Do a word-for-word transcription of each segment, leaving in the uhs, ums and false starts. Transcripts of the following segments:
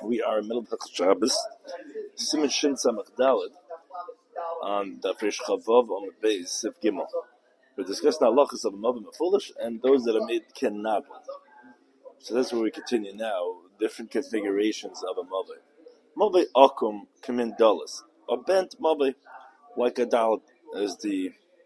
We are in the middle of Shabbos, Siman Shin Samach Daled, on the Frish Chavav on the base, Sif Gimel. We're discussing halachas of a mother foolish and those that are made cannot. So that's where we continue now, different configurations of a mother. Mother akum kamin dollars. A bent mother, like a daled, as the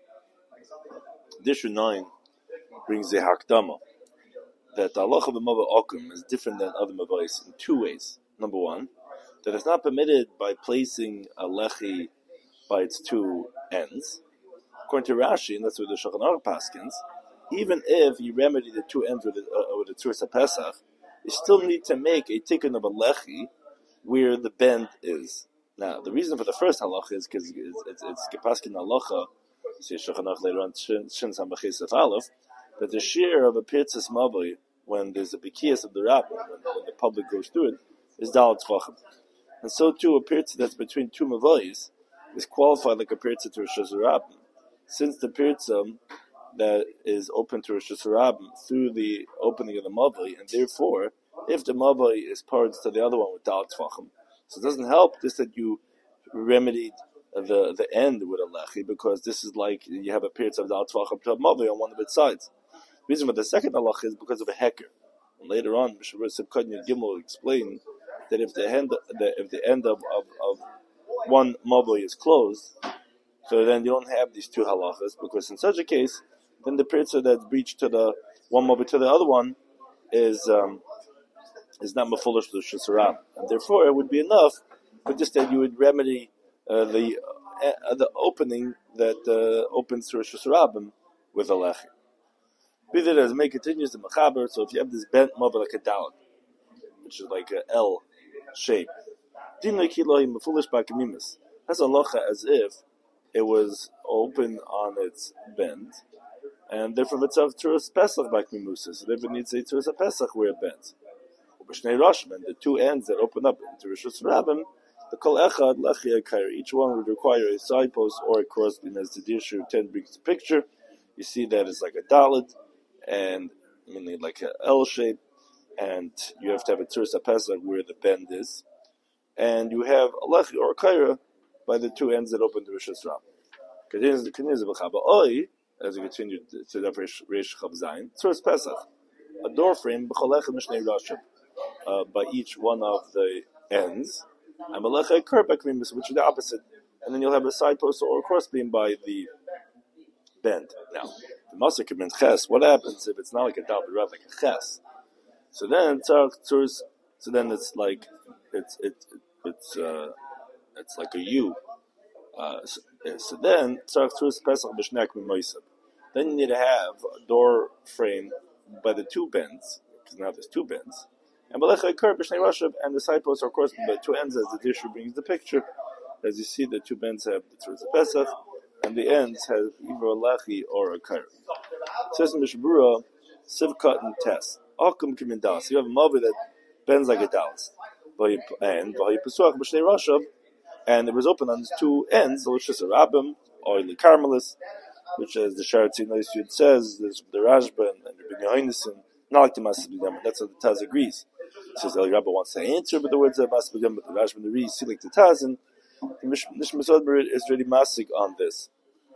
Dishu nine brings the Hakdama, that the halach of a mother akum is different than other mavais in two ways. Number one, that it's not permitted by placing a lechi by its two ends. According to Rashi, and that's where the Shulchan Aruch paskins, even if you remedy the two ends with a, uh, with a Tzursa Pesach, you still need to make a tikkun of a lechi where the bend is. Now, the reason for the first halacha is because it's, it's, it's Gepaskin halacha, you see Shulchan Aruch later on, Shin Samachis of Aleph, that the shear of a Pirtzas Mavoi, when there's a Bekias of the Rabbin, when, when the public goes through it, is Dalet Tvachim. And so too, a Pirtzah that's between two Mavois is qualified like a Pirtzah to Rosh Hashanah. Since the Pirtzah that is open to Rosh Hashanah through the opening of the Mavoi, and therefore, if the Mavoi is parts to the other one with Dalet Tvachim, so it doesn't help just that you remedied the the end with a Lechi, because this is like you have a Pirtzah of Dalet Tvachim to a Mavoi on one of its sides. The reason for the second halach is because of a hecker. And later on, Mishavur Sibkad Gimel will explain that if the end, the, if the end of, of, of one mavoi is closed, so then you don't have these two halachas, because in such a case, then the pirtzah that's breached to the one mavoi to the other one is um, is not mefulish to the shusarab, and therefore it would be enough, but just that you would remedy uh, the uh, the opening that uh, opens through a shusarabim with a lechi. Be that as may continues the mechaber, so if you have this bent mavoi like a dalet, which is like a L shape, that's a locha as if it was open on its bend, and therefore it's of Turas Pesach by Kmimusa, so therefore it needs a Turas Pesach where it bends. The two ends that open up into Rosh Hashanah, the Kol Echad Lechi Akair, each one would require a side post or a crossbeam, as the Dirshu ten brings the picture. You see that it's like a dalet, and meaning like an L shape, and you have to have a Tzursa Pesach where the bend is, and you have a lechi or a kaira by the two ends that open to Rosh Hashanah. Continues the continues the b'chaba oi, as we continue to the Reish Chav Zayin, Tzursa Pesach, a door frame b'cholechet mishnei rashim, uh, by each one of the ends, and a lechi kair by kmimus, which is the opposite, and then you'll have a side post or a crossbeam by the bend. Now, the masik means ches. What happens if it's not like a dal, but rather like a ches? So then, so then it's like it's it's it's uh, it's like a U. Uh, so, so then, then you need to have a door frame by the two bends, because now there's two bends, and and the side posts are corresponding by two ends, as the Dishu brings the picture. As you see, the two bends have the Tzurza Pesach, and the ends have either a lechi or a kair. Says Mishbura, Sivkat and Tess. Akum kimin das. You have a mother that bends like a dallas, and and it was open on its two ends, the Rosh Hashanah or the Carmelis, which, as the Sharatzin Yud says, there's the Rashba and the Ben Yohainison, not like the Masas B'Dam. That's what the Taz agrees. It says the Rabba wants to answer with the words of Masas B'Dam, but the Rashba and the Rees see like the Taz, and the Nishma Sodber is really masig on this.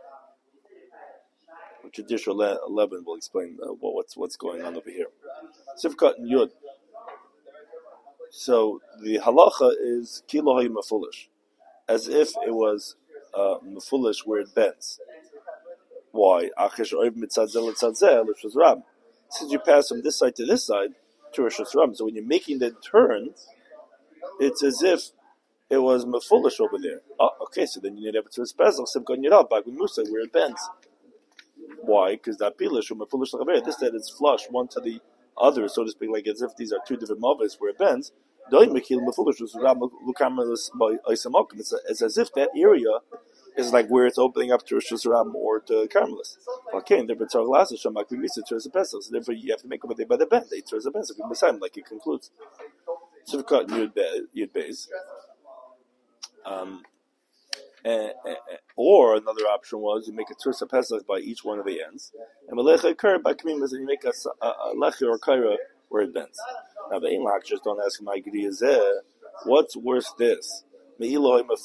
Traditional eleven will explain uh, well, what's what's going on over here. Sifkat and Yud. So the halacha is kilohay mafulish, as if it was uh, mafulish where it bends. Why? Since you pass from this side to this side to Rosh Hashanah, so when you're making the turn, it's as if it was mafulish over there. Oh, okay, so then you need to have it to his pesach, Sifkat Yud, back with Musa, where it bends. Why? Because that pilish or mafulish l'chaver, this that it's flush one to the other, so to speak, like as if these are two different mavis where it bends. It's, it's as if that area is like where it's opening up to Rosh Hashanah or to Carmelis. Okay, so therefore you have to make it by the bend. Like it concludes. Sivkat Yud Beis. Um. Uh, uh, or another option was you make a Tzursa Pesach by each one of the ends, and Melecha Kaira by Kmimas, and you make a, a, a Lechi or Kaira where it bends. Now the Einlach just don't ask my Gidi Zeh What's worse, this? Then let's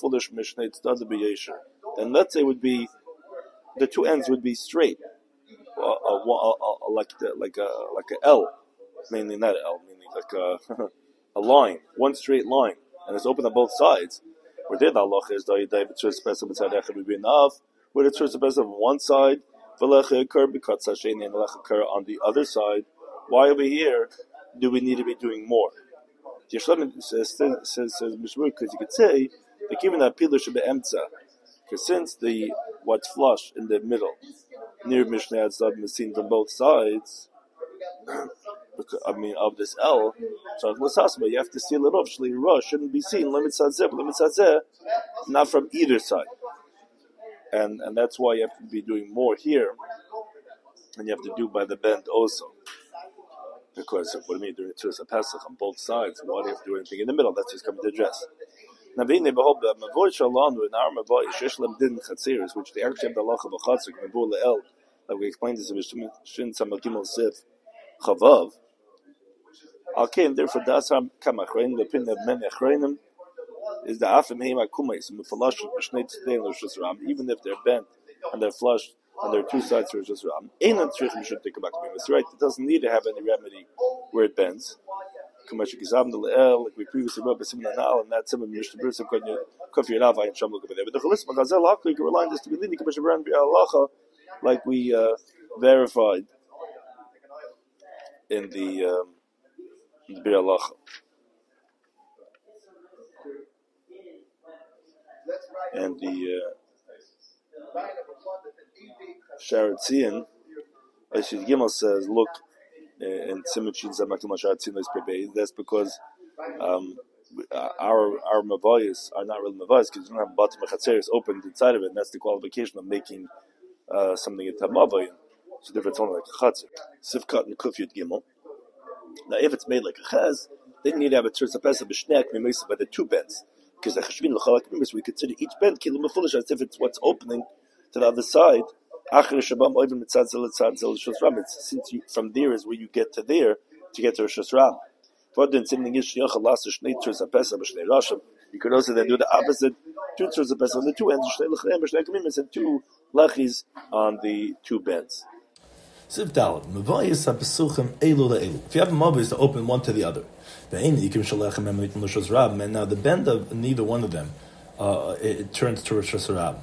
say it would be the two ends would be straight, uh, uh, uh, uh, like the, like a like a L, meaning not L, meaning like a a line, one straight line, and it's open on both sides. Where there the halacha is the tzur specific beside echad would be enough. Where the tzur specific on one side, v'lecha occur because sasheni and lecha occur on the other side. Why over here do we need to be doing more? The Yeshlam says says says Mishmur because you could say that given that pilush should be emtza, because since the what's flush in the middle near Mishnah Tzad is seen from both sides. I mean, of this L, so you have to seal it off. Shli Rosh shouldn't be seen. Limit Sazeh, limit Sazeh, not from either side, and and that's why you have to be doing more here, and you have to do by the bend also. Because what I mean, doing Tzuras Pesach on both sides, why do you have to do anything in the middle? That's just coming to address. Now, being the behold the Mavoy Shalom in our Mavoy Shishlam Din Chatziris, which they actually have the halacha of Chatzik Mabul El, like we explained this in Shin Samagimel Sif Chavav. Okay, and therefore that's how Kamachrein, the opinion of many Achreinim is the Afim Heima Kumais and the Falash Mishnei Tzedei Rosh Ram, even if they're bent and they're flushed on their two sides of Rosh Ram. Einan Tzrichim should think about it. It's right. It doesn't need to have any remedy where it bends. Like we previously wrote, but now and that's some of Mishnah Berurah Kofi Rava and Shamluk over there. But the Cholisma Gazel Hakli can rely on this to be leading Commission Baran Bi'alacha, like we uh, verified in the um, in the Bi'alacha. And the uh, Sharat Zion, Ashid Gimel says, look, in Simachin Zamakim Sharat Zion is prepared. That's because um, our our mavayis are not really mavayis because you don't have batim mechatzeres opened inside of it, and that's the qualification of making uh, something into mavayim. So therefore, it's only like a chatzer. Sifkat and Kufyut Gimel. Now, if it's made like a chez, then you need to have a tzursa pesa b'shnek mimisa by the two bends. Because the cheshvin l'chalak mimis, we consider each bend kilu mefulish as if it's what's opening to the other side. Achar shabam oivim mitzad zel mitzad zel Rosh Ram. It's since you, from there is where you get to there to get to Rosh Ram. You could also then do the opposite, two tzursa pesa on the two ends, and two lachis on the two bends. Siv Dalet, Mavayis HaPesuchim Elu LaElu. If you have a Mavayis to open one to the other, and now the bend of neither one of them, uh, it, it turns to Rosh Hashanah.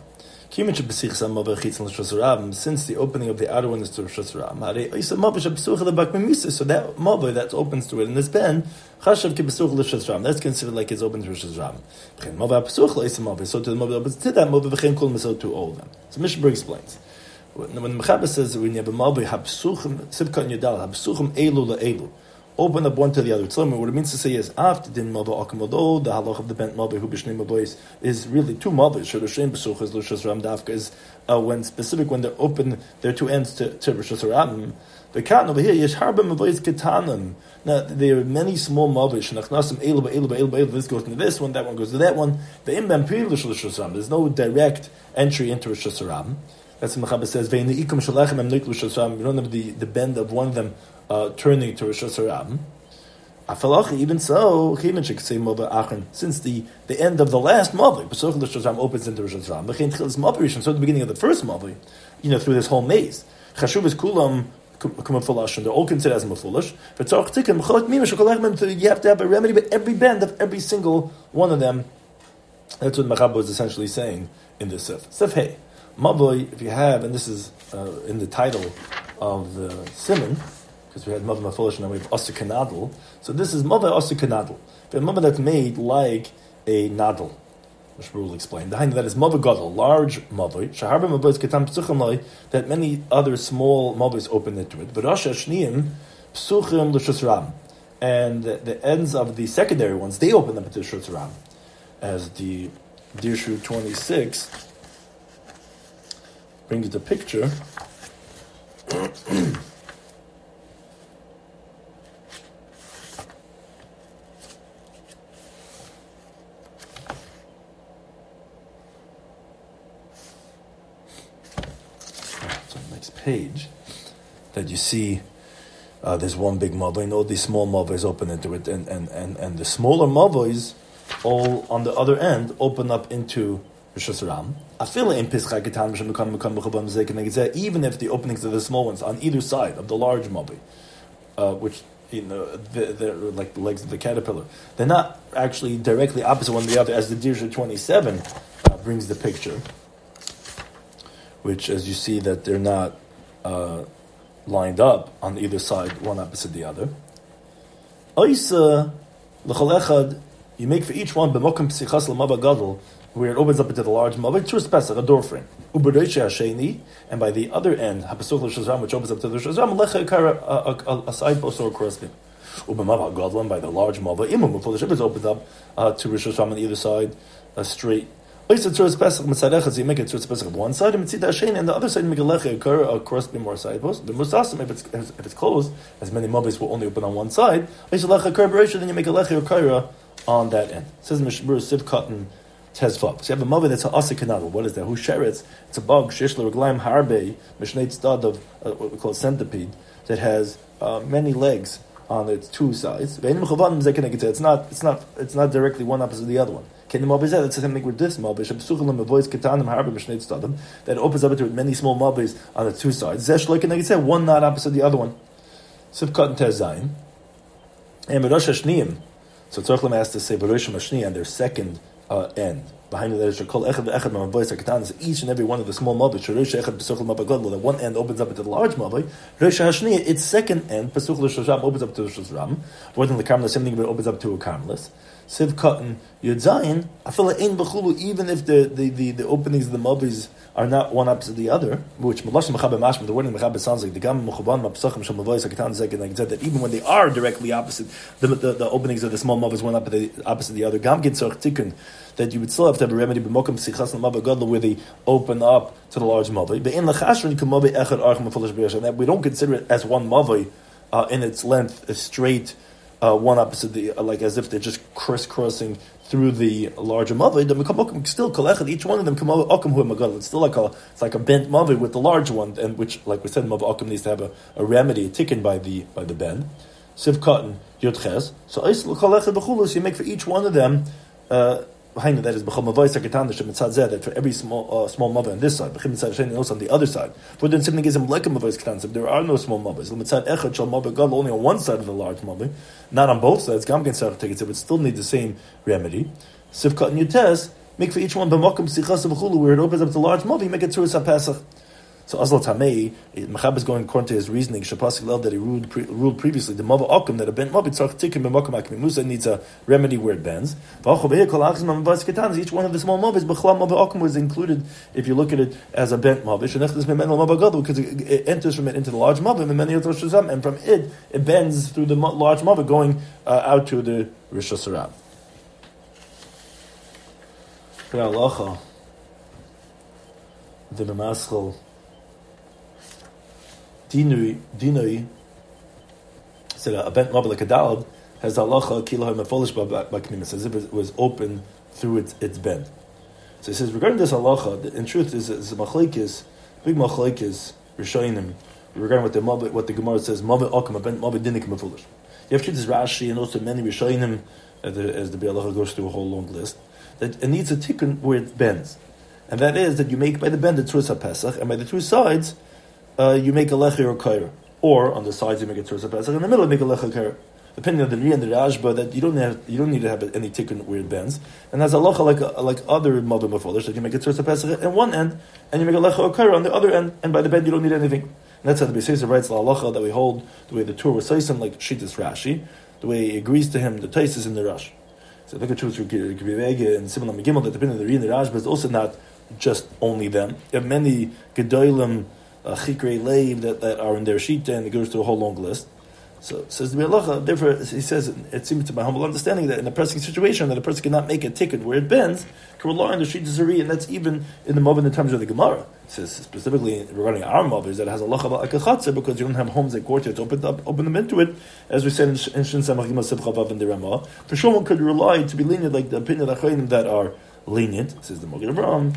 Since the opening of the outer one is to Rosh Hashanah, so that Mavay that opens to it in this bend, that's considered like it's open to Rosh Hashanah. So to the Mavay opens to that Mavay, so to all of them. So Mishnah explains. When the Mechaber says when you have a Mavay, Habsuchim, Sibkat Yadal, Habsuchim Elu LaElu, open up one to the other. What it means to say is after din Mavay Akamodo, the halach of the bent Mavay who b'shnei Mavayis is really two Mavayis. Shadoshem Besuch is Rosh Hashanah Dafka is uh, when specific when they're open their two ends to, to Rosh Hashanah. The Katan over here Yesh Harba Mavayis Ketanim. Now there are many small Mavayis. Shnachnasim Elu Elu Elu Elu. This goes into this one, that one goes to that one. The Imbam Pir Rosh Hashanah. There's no direct entry into Rosh Hashanah. That's what Mechaber says. You don't have the, the bend of one of them uh, turning to Rosh Hashanah. Even so, since the, the end of the last Mavai, opens into Rosh Hashanah. So at the beginning of the first Mavai, you know, through this whole maze, Chashuv is Kulam Kumafulash, and they're all considered as Mafulish. You have to have a remedy, but every bend of every single one of them. That's what Mechaber was essentially saying in this Sif. Sif Hey. Mavai, if you have, and this is uh, in the title of the Simon, because we had Mavai Mafolish and now we have Asa Kanadl. So this is Mavai Asa Kanadl. The Mavai that's made like a nadl, which we will explain. The that is Mavai Gadol, large Mavai. Shaharba Mavai is Ketam Psuchim that many other small Mavais open into it. But Rosh Hashniyim Psuchim L'Shus Ram, and the, the ends of the secondary ones they open them into Shus Ram, as the Dirshu twenty-six. Brings the picture. So the next page that you see, uh, there's one big mavoi, and all these small mavois open into it, and, and, and, and the smaller mavois all on the other end open up into Rosh Hashanah. Even if the openings of the small ones on either side of the large mabi, uh, which you know they're, they're like the legs of the caterpillar, they're not actually directly opposite one the other, as the Dirsha twenty-seven uh, brings the picture. Which, as you see, that they're not uh, lined up on either side, one opposite the other. Oisa l'chol echad, you make for each one b'mokum psichas l'maba gadol, where it opens up into the large maba, tzur pesach, a door frame. U'b'reish hasheni, and by the other end, hapasuch l'shazram, which opens up to the shazram, lecha a, a, a side post or a crossbeam. U'b'maba gadol, and by the large maba, imum b'fol l'shibis opens up uh, to Rosh Hashanah on either side, a straight. So you make it tzur pesach on one side, and the other side you make a lecha, a crossbeam or a side post. The musasam, if it's if it's closed, as many mabis will only open on one side. Then you make a lecha or kaira on that end. It says Mishmur Siv Cotton Tezvav. So you have a mavi that's a asik kanadal. What is that? Who sheretz? It's a bug shishler reglaim harbe mishneit stad of uh, what we call centipede that has uh, many legs on its two sides. It's not it's not it's not directly one opposite the other one. That's the same thing with this mabish. That opens up into many small mabis on the two sides. One not opposite the other one. Sivkat and Tezayin. And Rosh Hashniyim. So Tzorchlam has to say Rosh Hashniyim and their second uh, end. Behind that is Shekol Echad Echad Mamabois Hakatan. Each and every one of the small mabis. Rosh Echad Pesuchel Mabagodlo. That one end opens up into the large mabi. Rosh Hashniyim, its second end, Pesuchel Shasham, opens up to the Shashram. More than the Karmelis, same thing, but it opens up to a Karmelis. Siv Cotton Yud Zayin, I feel like Ein B'chulu, even if the, the, the, the openings of the mabis are not one opposite the other, which Melashim Mechabe Mashma, the word in Mechabe sounds like the Gam Mechuban Mapsachim Shal Mavois Hakatan Zek, and I said that even when they are directly opposite, the, the, the openings of the small mabis one opposite the, opposite the other, Gam Gitzach Tikkun, that you would still have to have a remedy b'mokum sichas l'maba gadol where they open up to the large mavi. But in l'chashron kumavi echad archim afolish b'yashan, that we don't consider it as one mavi uh, in its length, a straight. Uh, one opposite the, uh, like as if they're just crisscrossing through the larger mavi. The still kolechad, each one of them kamav akum hu magadol. It's still like a, it's like a bent mavi with the large one, and which, like we said, mav akum needs to have a, a remedy, a tikkun by the by the bend. Siv cotton yotches. So eisel kolechad b'chulus. You make for each one of them. Uh, Behind that is b'chol mavai sakatan the shemitzad zeh, that for every small uh, small mava on this side, b'chim mitzad sheni also on the other side. For then something is lekem mavai sakatan. If there are no small mavas, mitzad echad shal mava gadol only on one side of the large mava, not on both sides. Gam gen sarach tickets, it would still need the same remedy. Sivkat and yutes make for each one b'makom sichas v'chulu where it opens up the large mava. You make it through a pesach. So Azal Tamei, Mechab is going according to his reasoning, Shapasik Lev, that he ruled, pre, ruled previously, the Mava Akum, that a bent Mava, Tzarch Tikkun B'Makom Akim Musa needs a remedy where it bends. Each one of the small Mavas, B'chlam Mava Akum was included, if you look at it as a bent Mava, because it enters from it into the large Mava, and from it, it bends through the large Mava, going uh, out to the Rosh Hashanah. The Ramaschal Dinui, Dinui said a bent mabel like a dalad has halacha kilah mefolish b'knimis, as if it was open through its its bend. So he says regarding this halacha, in truth is is a machlekes, big machlekes rishonim regarding what the mabel, what the Gemara says mabel akum a bent mabel dinik mefolish. You have to this Rashi and also many rishonim as the as the Bialacha goes through a whole long list that it needs a tikkun where it bends, and that is that you make by the bend the tzurus pesach, and by the two sides. Uh, you make a lechi or kaira, or on the sides you make a tzurus pesach, in the middle you make a lechi kaira. Depending on the Ri and the Rashba, that you don't have, you don't need to have any tikkun where it bends. And that's a lacha like like other mother mafolish that you make a tzurus pesach at one end, and you make a lechi or kaira on the other end, and by the bend you don't need anything. And that's how the Beisesa writes la halacha that we hold the way the Torah was saying, like Shitas Rashi, the way he agrees to him, the Taisis in the Rash. So look at Chutzur Givege and Simon Megimel that depending on the Ri and the Rashba is also not just only them. You have many gedolim. Uh, Chikrei Leiv that, that are in their shita, and it goes through a whole long list. So says the Bialacha, therefore he says it seems to my humble understanding that in a pressing situation that a person cannot make a ticket where it bends, can rely on the shita zari, and that's even in the mob in the terms of the Gemara. It says specifically regarding our mothers that it has a lacha like a chatzah because you don't have homes like courtyards open up open them into it, as we said in Shin Samach Gimel Sif Chavav in the Ramah. For sure one could rely to be lenient like the opinion of the Chayim that are lenient, says the Moged Avraham,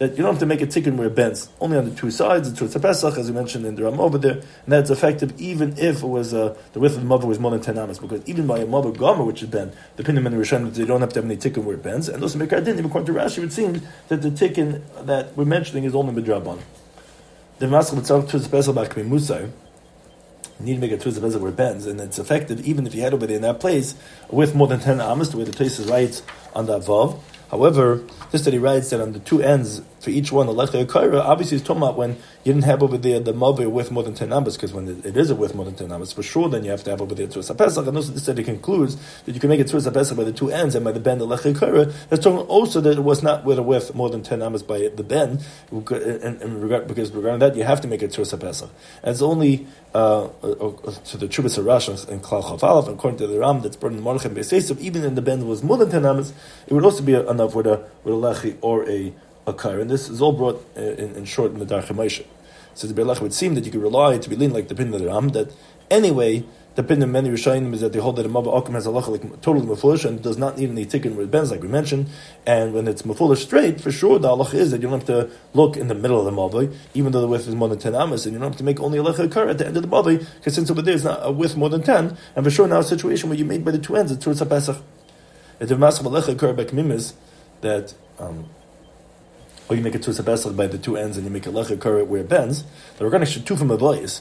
that you don't have to make a tikkun where it bends. Only on the two sides, the Tzurza Pesach, as we mentioned in the Ram over there, and that's effective even if it was uh, the width of the mother was more than ten amas, because even by a mother gomer which is bent, depending on the Rishonim, they don't have to have any tikkun where it bends. And also Mekar Din, even according to Rashi, it would seem that the tikkun that we're mentioning is only midrabban. The Maskal B'tzarek Tzurza Pesach B'Kmi Musar, you need to make a Tzurza Pesach where it bends, and it's effective even if you had over there in that place with more than ten amas, the way the place is right on that vav. However, this that he writes that on the two ends for each one, the Lechei Kaira, obviously he's talking about when you didn't have over there the Mavir with more than ten amas, because when it is a with more than ten amas, for sure then you have to have over there Tzurza Pesach. And also this that he concludes that you can make a Tzurza Pesach by the two ends and by the bend the Lechei Kaira. That's talking also that it was not with a with more than ten amas by the bend, and, and regard, because regarding that you have to make a Tzurza Pesach. And it's only uh, uh, to the Chubas Harash and Klal Chafalaf, according to the Ram that's burned in Marchem Beisesav, even in the bend was more than ten amas, it would also be enough with a with a lechi or a a kair, and this is all brought uh, in, in short in the Darchei Moshe. So the Be'er would seem that you could rely to be lean like the pin of the Ram, that anyway the pin of many Rishonim is that they hold that a Mabba Akum has a halacha like totally mefulish and does not need any tikkun where it bends, like we mentioned. And when it's mefulish straight, for sure the halacha is that you don't have to look in the middle of the Mabba, even though the width is more than ten amas, and you don't have to make only a lecha kair at the end of the Mabba, because since over there is not a width more than ten, and for sure now a situation where you made by the two ends, it's Tzurza Pesach. If the Maskal lecha kair bekmim is that um, or you make a Tzurza Pesach by the two ends and you make a lecha kair where it bends, the Regana should two from a voice.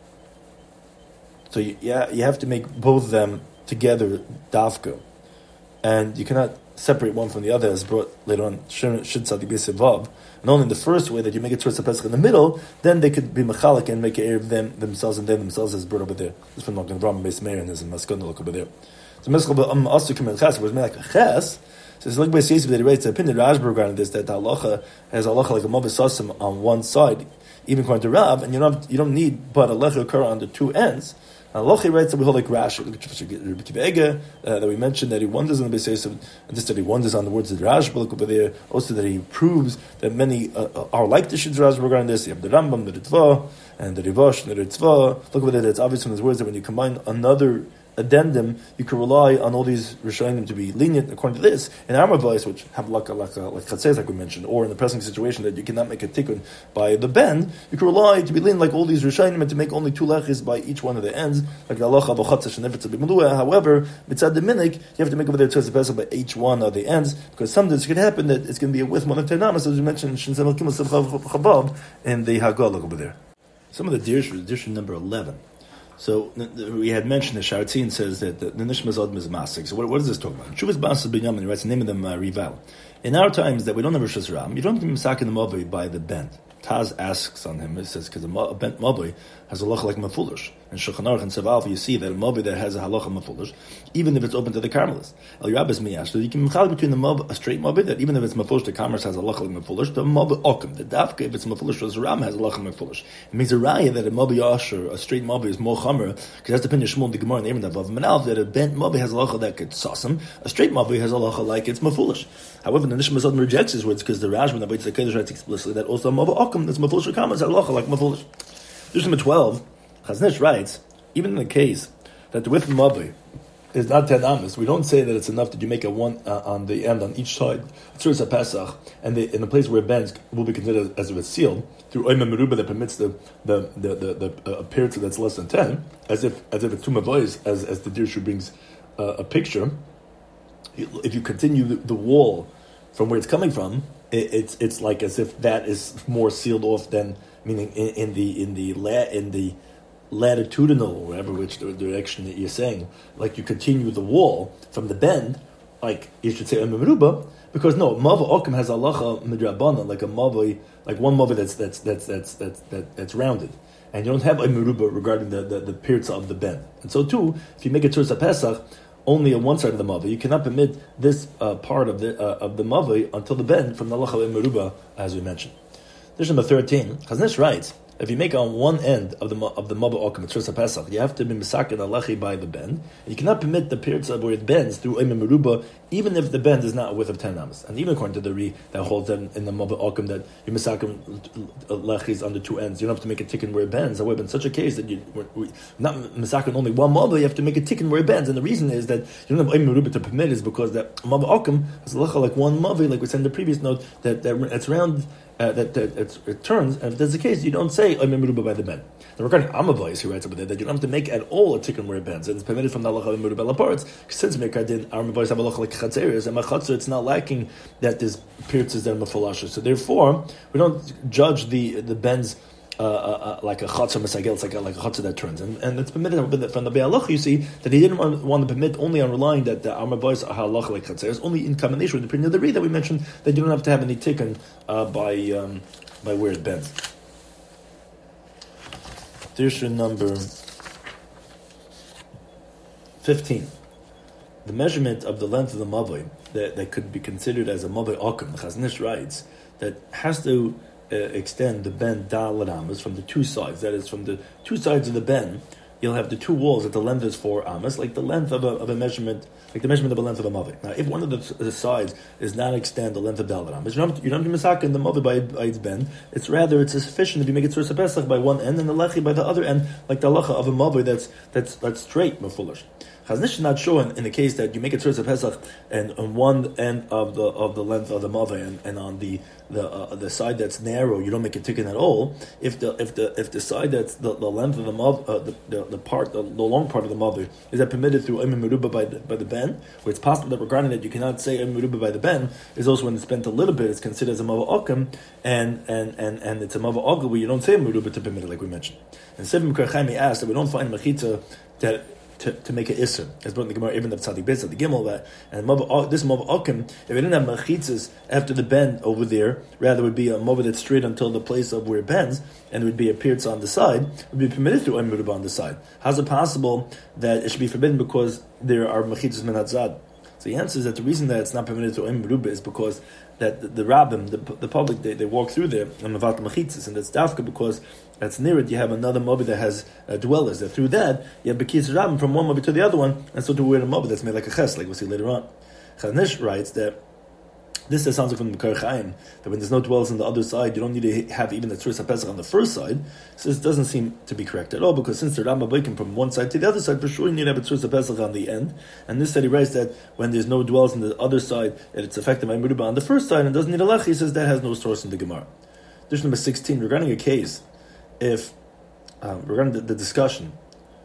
So you, yeah, you have to make both of them together dafka, and you cannot separate one from the other, as brought later on Shid Tzadik B'Sev Vav. And only in the first way that you make a Tzurza Pesach in the middle, then they could be mechalik and make a of them themselves and they themselves, as brought over there. This from Magen Avraham Beis Meir and there's a Maskana look over there. So Meskal um also Kimel Ches was made like a Ches. So it's like by Yisrael that he writes the opinion Rashba regarding this, that the halacha has halacha like a Mavas Sasim on one side, even according to Rav, and you don't have, you don't need but a lecha kair on the two ends. Halacha writes that we hold like Rashi, uh, that we mentioned that he wonders on the basis of, and just that he wonders on the words of the Rashba, look over there. Also that he proves that many uh, are like the Shid Rashba regarding this. You have the Rambam, the Ritva, and the Rivash, and the Ritzva. Look over there. It's obvious from his words that when you combine another addendum, you can rely on all these Rishonim to be lenient according to this. In our advice, which have like a, like a, like chatzes, like we mentioned, or in the present situation that you cannot make a tikkun by the bend, you can rely to be lenient like all these Rishonim and to make only two lechis by each one of the ends, like the halacha b'chatzash and if it's a b'malua. However, mitzad the minik, you have to make over there Tzurza Pesach by each one of the ends, because sometimes it could happen that it's going to be a with one of ten amas, as we mentioned in Shinzem Kimel Chabab in the Haggadah over there. Some of the dirshu, edition number eleven. So we had mentioned the Sharatzin says that the, the Nishmas Odm is Masik. So what, what is this talking about? Shuvas Bas Binyamin, he writes the name of them uh, Rival. In our times that we don't have Rosh Hashanah, you don't have to be Misak in the Mavoi by the bend. Taz asks on him, he says, because a bent Mavoi has a halacha like Mefulish. In Shulchan Aruch and Sev you see that a Mavoi that has a halacha Mefulish, even if it's open to the Carmelists. El Rabbis Miyash, so you can mechal between the Mavoi, a straight Mavoi, that even if it's Mefulish, the Carmelists has a halacha like Mefulish, the Mavoi Okim, the Dafka, if it's Mefulish, Rosh Hashanah has a halacha Mefulish. It means a raya that a Mavoi Asher, a straight Mavoi, is more chamer, because that's the opinion of Shmuel the Gemara and Aaron above Manal, that a bent Mavoi has a halacha like it's Sasam, a straight Mavoi has a halacha like it's Mefulish. However, the Nishmas Odm rejects his words because the Rashba and the Beit Zakedah writes explicitly that also Mavoi Okim, that's Mefulish Rakamas, has a halacha like Mefulish. Verse number twelve, Chaznish writes, even in the case that the width of Mavoi is not ten amas, we don't say that it's enough that you make a one uh, on the end on each side, Tzurza Pesach, and the, in the place where it bends will be considered as if it's sealed through Oima Meruba that permits the the the, the, the uh, appearance that's less than ten, as if as if it's two Mavois, as as the Dirshu brings uh, a picture. If you continue the, the wall from where it's coming from, it, it's it's like as if that is more sealed off than, meaning in, in the in the la, in the latitudinal, or whatever which direction that you're saying, like you continue the wall from the bend, like you should say Meruba, because no, Mava Okim has halacha midrabana, like a Mava, like one Mava that's that's that's that's that's that, that's rounded, and you don't have a Meruba regarding the the, the pirza of the bend. And so too, if you make a Tzurza Pesach only on one side of the Mava, you cannot permit this uh, part of the uh, of the Mava until the bend from the halacha Meruba, as we mentioned. This is number thirteen. Chaznish writes, if you make on one end of the of the Mava Okim, Tzurza Pesach, you have to be misakin alachi by the bend. You cannot permit the pirza where it bends through Oima Meruba, even if the bend is not a width of ten amas. And even according to the Re that holds that in the Mava Okim that you misakin lachis on the two ends, you don't have to make a tikkun where it bends. However, in such a case that you not misakin only one Mava, you have to make a tikkun where it bends. And the reason is that you don't have Oima Meruba to permit is because that Mava Okim has a lacha like one Mava, like we said in the previous note, that, that it's round uh, that, that it, it turns, and if that's the case, you don't say I'm meruba by the ben. Now regarding Amavais, he writes over there that you don't have to make at all a tikkun where it bends, and it's permitted from the halacha of meruba laparts. Since Mekadin Amavais have a halacha like chatzeres, and machatzer, it's not lacking that there's appearances that are mafalasha. So therefore, we don't judge the the bends. Uh, uh, uh, like a chatzah masagel, it's like a, like a chatzah that turns, and, and it's permitted from the Be'alach. You see that he didn't want, want to permit only on relying that the Amar Bois are halacha like chatzah, only in combination with the opinion of the Ri that we mentioned that you don't have to have any tikkun uh, by um, by where it bends. Dirsha number fifteen. The measurement of the length of the mavoi that, that could be considered as a mavoi akum. The Chazon Ish writes that has to Uh, extend the ben dal amas from the two sides. That is, from the two sides of the ben, you'll have the two walls that the length is four amas, like the length of a, of a measurement, like the measurement of a length of a mavi. Now, if one of the, the sides does not extend the length of dal amas, you don't, you don't have to misaka in the mavi by, by its ben. It's rather it's sufficient if you make it sursa pesach by one end and the lechi by the other end, like the halacha of a mavi that's that's that's straight mefulish. Chazon Ish is not showing in the case that you make a tzursa pesach and on one end of the of the length of the maveh and, and on the the uh, the side that's narrow you don't make a tikkun at all. If the if the if the side that's the, the length of the mav uh, the, the the part the, the long part of the maveh is that permitted through Eimim Meruba by the by the ben, where it's possible that regarding that you cannot say Eimim Meruba by the ben is also when it's bent a little bit it's considered as a maveh akum and and and and it's a maveh agul where you don't say Meruba to permit it like we mentioned. And Sivim Karchaimi asked that we don't find machitza that. To, to make an isser, as brought in the Gemara, even the Tzadik Beis, the Gimel, that and Mava, this Mava Akim, if it didn't have machitzas after the bend over there, rather it would be a Mava that's straight until the place of where it bends, and it would be a pierce on the side, it would be permitted through Eimim Meruba on the side. How's it possible that it should be forbidden because there are machitzas min hatzad? So the answer is that the reason that it's not permitted through Eimim Meruba is because that the, the rabbim, the, the public, they, they walk through there and mavat machitzas, and that's dafka because that's near it. You have another mobi that has uh, dwellers. That through that you have bekitz rabbim from one mobi to the other one, and so to wear a mobi that's made like a ches, like we'll see later on. Chazon Ish writes that this sounds like from the Mekar Chaim that when there's no dwellers on the other side, you don't need to have even the tzursa pesach on the first side. So this doesn't seem to be correct at all because since the Rambam breaking from one side to the other side, for sure you need to have a tzursa pesach on the end. And this study writes that when there's no dwellers on the other side, that it's effective by Meruba on the first side and doesn't need a lechi. He says that has no source in the Gemara. Dish number sixteen regarding a case if um, regarding the, the discussion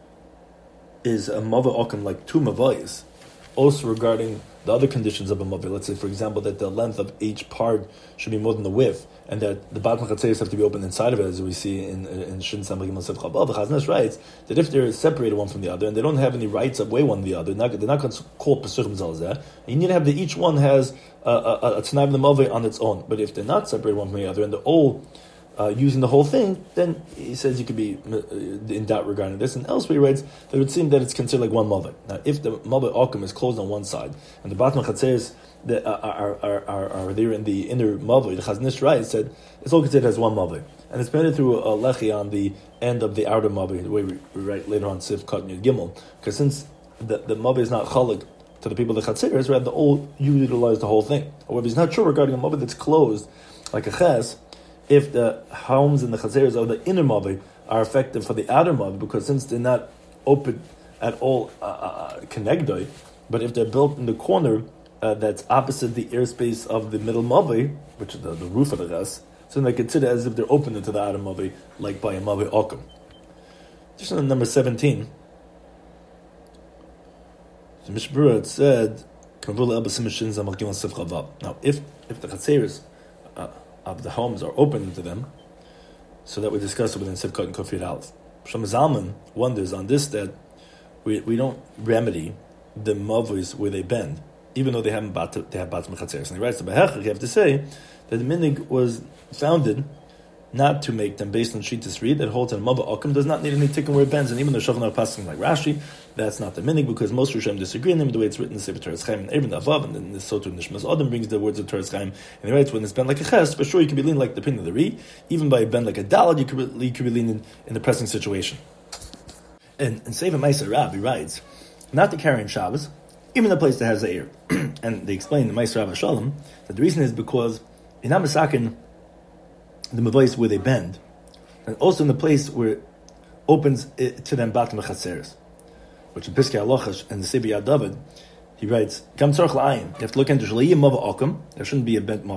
is a mava okum like two mavayis, also regarding the other conditions of a mavah. Let's say, for example, that the length of each part should be more than the width, and that the bat machatzeres have to be open inside of it, as we see in in Shin Samach Gimel Sef Chabal. The Chazon Ish writes that if they're separated one from the other and they don't have any rights of way one to the other, they're not, they're not going to call pesurim zalzeh. You need to have that each one has a a t'nai of the mavah on its own. But if they're not separated one from the other and they're all Uh, using the whole thing, then he says you could be uh, in doubt regarding this. And elsewhere he writes that it would seem that it's considered like one mother. Now, if the mother akum is closed on one side and the batman chatzeres that are, are, are, are there in the inner mother, the Chazon Ish writes said it's all considered as one mother, and it's permitted through a lechi on the end of the outer mother, the way we, we write later on Sif Kat Yud Gimel, because since the the mother is not chalik to the people of the chatzeres, rather all you utilize the whole thing. However, it's not true regarding a mother that's closed like a ches. If the homes and the chazeres of the inner mavi are effective for the outer mavi, because since they're not open at all uh, connected, but if they're built in the corner uh, that's opposite the airspace of the middle mavi, which is the, the roof of the res, so they consider as if they're open into the outer mavi, like by a mavi okum. Just on number seventeen, the Mishbura said, now if if the chazeres uh, of the homes are open to them, so that we discussed it within Sivkot and Kofir Aleph. Shlomo Zalman wonders on this that we we don't remedy the mavos where they bend, even though they haven't bat they have bat mechatzeres. And he writes to Behechach, you have to say that the minig was founded not to make them based on Shitas Reed that holds that Mava Akum does not need any tikkun where it bends, and even the Shulchan Aruch passing like Rashi, that's not the minig because most Rishonim disagree in them the way it's written in the Sefer Toras Chaim and Eben Avav, and then the Sotur Nishmas Adam brings the words of Toras Chaim, and he writes when it's bent like a ches, for sure you can be leaning like the pin of the Re, even by a bend like a dalad, you could be, you could be leaning in the pressing situation. And in Sefer Ma'aser Rab, he writes, not to carry in Shabbos, even the place that has the air. And they explain in Ma'aser Rab Shalom that the reason is because in Amasakin, the mavais where they bend, and also in the place where it opens it to them batim chatzeres, which in Piskei Halacha and the Sefer Yad David, he writes, "Gam tzarich la'ayin." You have to look into shleiyim mava akum. There shouldn't be a bent mava,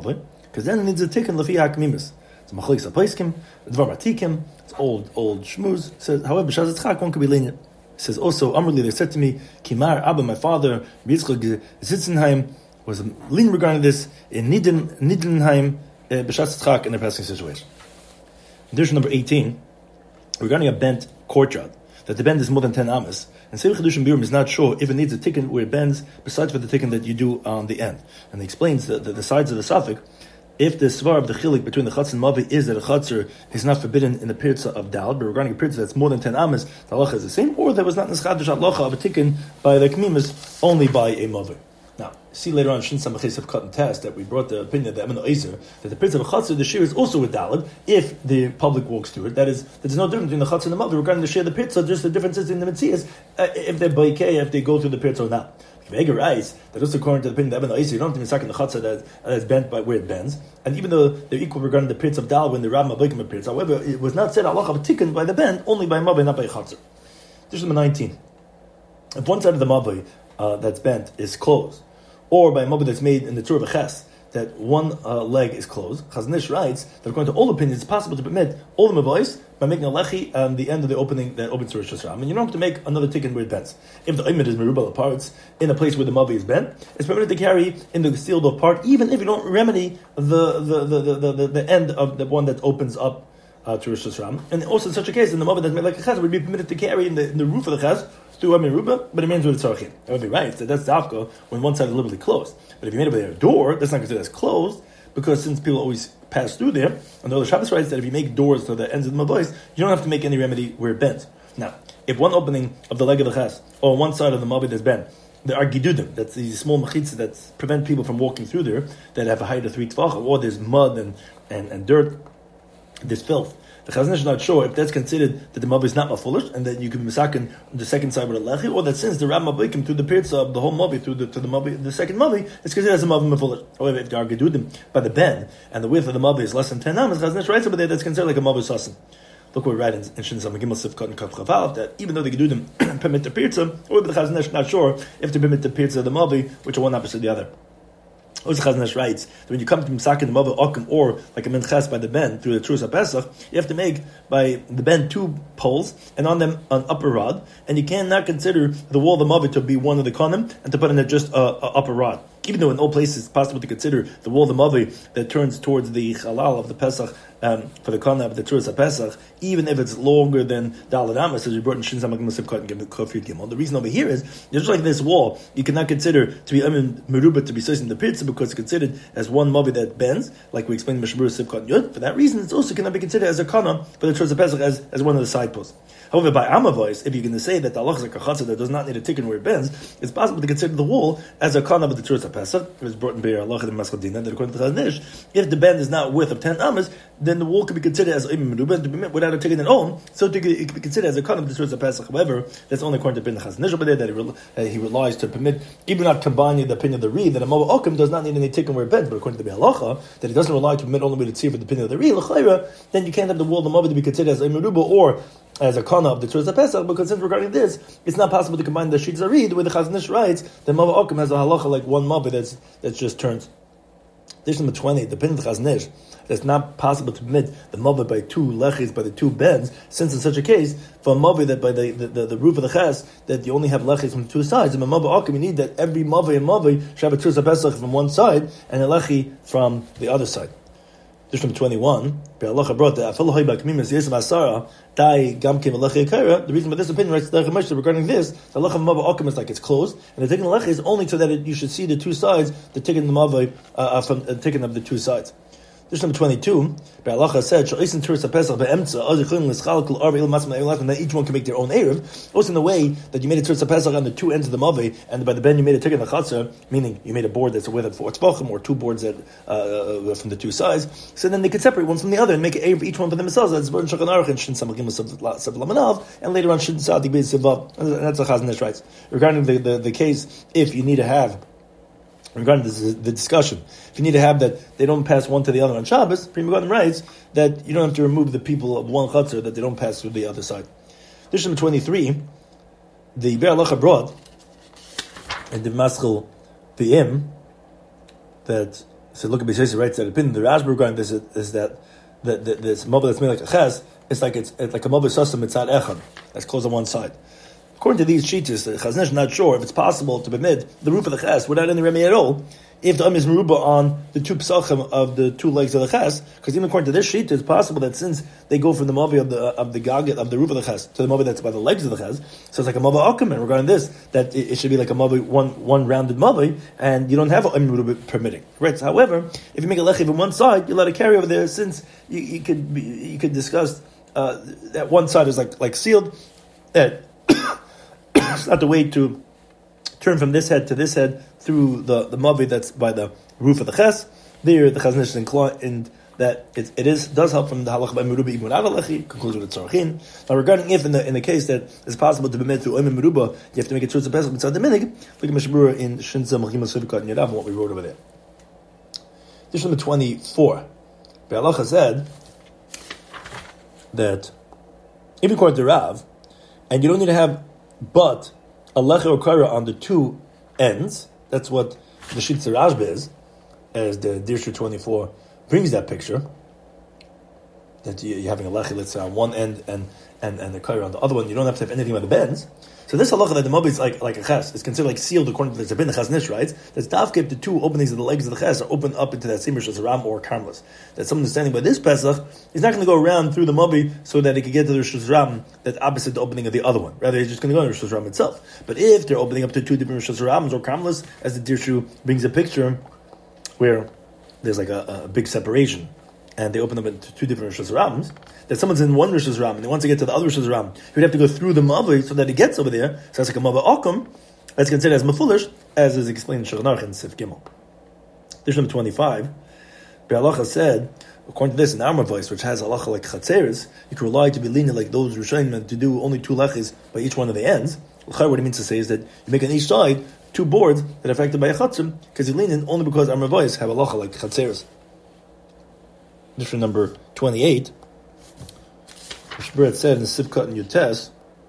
because then it needs a tikkun lefi hakmimus. It's machlis apaiskim, dvar matikim. It's old old shmuz. Says, however, b'shas tzchak one could be lenient. It says also, Amrli, they said to me, Kimar Abba, my father, Yitzchak Zitzenheim, was lenient regarding this in Nidin Nidenheim b'shas tzchak in a passing situation. Condition number eighteen, regarding a bent courtyard, that the bend is more than ten amas, and Seir Chedushim Biurim is not sure if it needs a tikkun where it bends, besides for the tikkun that you do on the end. And he explains that the, the sides of the suffix, if the svar of the chilik between the chatz and mavi is that a chatzar is not forbidden in the pirza of dal, but regarding a pirza that's more than ten amas, the halacha is the same, or there was not nischadish halacha of a tikkun by the kmimas only by a mavi. Now, see later on Shin Samachis of cut and test that we brought the opinion that Emin Oizer that the pirza of a chatzar, the shir is also with dalad if the public walks through it. That is, there's no difference between the chatzar and the mavi regarding the shir of the pirza. Just the differences in the mitzias uh, if they're baikei, if they go through the pirza or not. Vega writes that also according to the opinion of Emin Oizer, you don't have to be second the chatzar that is bent by where it bends, and even though they're equal regarding the pirza of dal when the rabbin mabikim a pirza, however, it was not said halacha of tikkun by the bend only by mavi, not by chatzar. This is number nineteen. If one side of the mavi uh, that's bent is closed, or by a mavi that's made in the tur of a ches, that one uh, leg is closed, Chazon Ish writes that according to all opinions, it's possible to permit all the mavais by making a lechi on the end of the opening that opens to Rosh Hashanah. I mean, you don't have to make another tikkun where it bends. If the oimid is merubal parts in a place where the mavi is bent, it's permitted to carry in the sealed off part, even if you don't remedy the the the the, the, the, the end of the one that opens up uh, to Rosh Hashanah. And also in such a case, in the mavi that's made like a ches would be permitted to carry in the, in the roof of the ches through a meruba, but it means with tzarchim. That would be right. So that's dafka when one side is literally closed. But if you made it by a door, that's not considered as closed, because since people always pass through there, and the other Shabbos writes that if you make doors to the ends of the mavais, you don't have to make any remedy where it bends. Now, if one opening of the leg of the ches, or one side of the mavi that's bent, there are gidudim, that's these small mechitzas that prevent people from walking through there, that have a height of three tvachim, or there's mud and, and, and dirt, there's filth. The Chazon Ish is not sure if that's considered that the mavi is not mafulish, and that you can misaken the second side with a lechi, or that since the rab mabikim through the pirza of the whole mavi through the to the mavi, the second mavi, it's considered as a mavi mafulish. However, if there are gedudim by the ben and the width of the mavi is less than ten amas, Chazon Ish writes over there that's considered like a mavi sasin. Look what we write in Shin Samagimel Sifkat and Kav Chavav that even though the gedudim permit the pirza, or the Chazon Ish is not sure if they permit the pirza of the mavi, which are one opposite of the other. Also, Chazon Ish writes that when you come to Misakin the Mavi Okim or like a Menches by the ben through the Trus HaPesach, you have to make by the ben two poles and on them an upper rod, and you cannot consider the wall of the Mavi to be one of the konim and to put in it just a, a upper rod. Even though in all places it's possible to consider the wall of the Mavi that turns towards the Halal of the Pesach um, for the konim of the Trus HaPesach, even if it's longer than Dalad Amas, as we brought in Shin Samagim Sivkot and Kofir Gimel. The reason over here is just like this wall, you cannot consider to be Amin Meruba to be in the Pirza because it's considered as one mavi that bends, like we explained in Mishabur Sivkot Yud. For that reason, it's also cannot be considered as a kana for the Trus HaPesach as, as one of the side posts. However, by Amavois, if you're going to say that the Allah is like a chatzah that does not need a tikkun where it bends, it's possible to consider the wall as a kana of the Trus HaPesach. It was brought in Be'er Allah and Maschadina that according to Chazon Ish, if the bend is not width of ten amas, then the wall could be considered as Ibn Meruba to be without a tikkun at all, so it could be considered as a kana of the Trus HaPesach. However, that's only according to Ben Chazon Ish over there that he, re- uh, he relies to permit, even not combining the opinion of the Reed, that a Mova Okim does not need any tikkun where it bends, but according to the Halacha, that he doesn't rely to permit only with the tzir for the opinion of the Reed, then you can't have the wall of the Mova to be considered as a Meruba or as a kana of the Trus HaPesach, because since regarding this, it's not possible to combine the Sheet Zarid where the Chazon Ish writes that Mava Okim has a halacha like one Mava that's that's just turns. This number twenty, the opinion of Chazon Ish, that it's not possible to permit the Mava by two lechis, by the two bends, since in such a case, for a Mava that by the, the, the, the roof of the ches, that you only have lechis from two sides, and a Mava Okim, you need that every Mava and Mava should have a Trus HaPesach from one side, and a lechi from the other side. This number twenty-one, the reason for this opinion writes regarding this, the halacha of Mava Okim is like it's closed, and the tikkun lechi is only so that it, you should see the two sides, the tikkun the Mava uh, from the tikkun of the two sides. This number twenty-two, Be'alacha said, that each one can make their own Erev. Also in the way that you made a Turas HaPesach on the two ends of the Mavi, and by the ben you made a tikkun the Chatzar, meaning you made a board that's a width of four tzvachim, or two boards that uh, from the two sides. So then they could separate one from the other and make an Erev each one for themselves. That's Baruch Shulchan Aruch and Shin Samagim Sav Lamanav, and later on Shin Sa'adi Beis Sivav. And that's what Chazon Ish writes. Regarding the, the, the case, if you need to have regarding this, the discussion, if you need to have that they don't pass one to the other on Shabbos, Pri Megadim writes that you don't have to remove the people of one chutzner that they don't pass through the other side. This is number twenty-three. The Be'er Halacha brought in the Maschil V'im that So look at Bishesi writes that opinion. The Rashba regarding this is, is that the, the, this mobile that's made like a ches, it's like it's, it's like a mobile sasam mitzad echad that's closed on one side. According to these cheats, the Chazon Ish is not sure if it's possible to permit the roof of the ches without any remedy at all, if the um is meruba on the two pesachim of the two legs of the ches, because even according to this sheet, it's possible that since they go from the mobile of the of the gaget of the roof of the ches to the mobile that's by the legs of the ches, so it's like a mobile akum. And regarding this, that it, it should be like a mobile one one rounded mobile, and you don't have um meruba permitting. Right. So, however, if you make a lechiv on one side, you let it carry over there, since you, you could be, you could discuss uh, that one side is like like sealed. That it's not the way to turn from this head to this head through the, the mavi that's by the roof of the ches. There, the Chazon Ish is inclined that it, it is does help from the halacha by meruba even without a lechi, concludes with the tzorchin. Now, regarding if in the in the case that it's possible to be made through oim meruba, you have to make a tzurz pesach mitzad minig. Look at Mishabura in Shinza Mechima Sivkat and Yadav and what we wrote over there. This is number twenty-four. The halacha said that if according to Rav, and you don't need to have but a lecha or kara on the two ends. That's what the Shitzer Rashba is, as the Dirshu twenty-four brings that picture. That you're having a lecha, let's say, on one end and and, and the kara on the other one. You don't have to have anything by the bends. So this halacha that the mabi is like like a ches is considered like sealed according to the Zabin. The Chazon Ish writes that's dafkip the two openings of the legs of the ches are opened up into that same Rosh Hashanah or Karmelis. That someone is standing by this Pesach is not going to go around through the mabi so that he can get to the Rosh Hashanah that's opposite the opening of the other one. Rather, he's just going to go to Rosh Hashanah itself. But if they're opening up to two different Rosh Hashanahs or Karmelis, as the Dirshu brings a picture where there's like a, a big separation, and they open up into two different Rosh Hashanahs, that someone's in one Rosh Hashanah and he wants to get to the other Rosh Hashanah, he would have to go through the Mavli so that he gets over there. So that's like a Mavli Akum, that's considered as Mafulish, as is explained in Shulchan Aruch and Sif Gimel. This number twenty-five, Be'alacha said, according to this, in our voice, which has halacha like Chatzeres, you can rely to be lenient like those Rishonim to do only two lechis by each one of the ends. What it means to say is that you make on each side two boards that are affected by a chatzim, because you're lenient only because our voice have halacha like Chatzeres. This is number twenty-eight. Shbret said in Sivkat and Yutes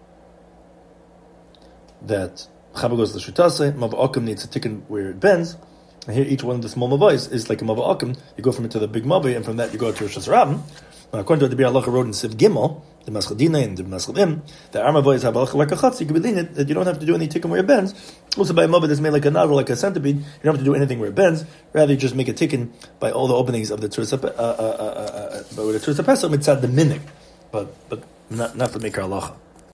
that Chaba goes to the Shutase, Mava Akum needs a tikkun where it bends, and here each one of the small Mavais is like a Mava Akum. You go from it to the big Mavi, and from that you go to Rosh Hashanah. According to what the Bir Allah wrote in Siv Gimel, the Maschadina and the Maschadim, the Armavois have halacha like a chatz. You can be lenient that you don't have to do any tikkun where it bends. Also, by a Mavi that's made like a navel, like a centipede, you don't have to do anything where it bends. Rather, you just make a tikkun by all the openings of the Tzursa, uh, uh, uh, uh, uh, by the Tzursa Pesach mitzad the minig, but but not not for Mikar Halacha.